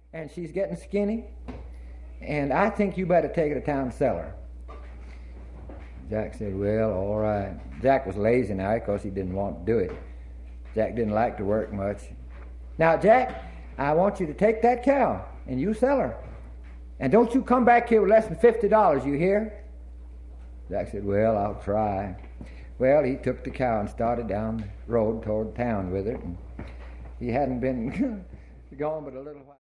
and she's getting skinny, and I think you better take her to town and sell her. Jack said, well, all right. Jack was lazy now because he didn't want to do it. Jack didn't like to work much. Now, Jack, I want you to take that cow and you sell her. And don't you come back here with less than $50, you hear? Jack said, well, I'll try. Well, he took the cow and started down the road toward town with her. And he hadn't been gone but a little while.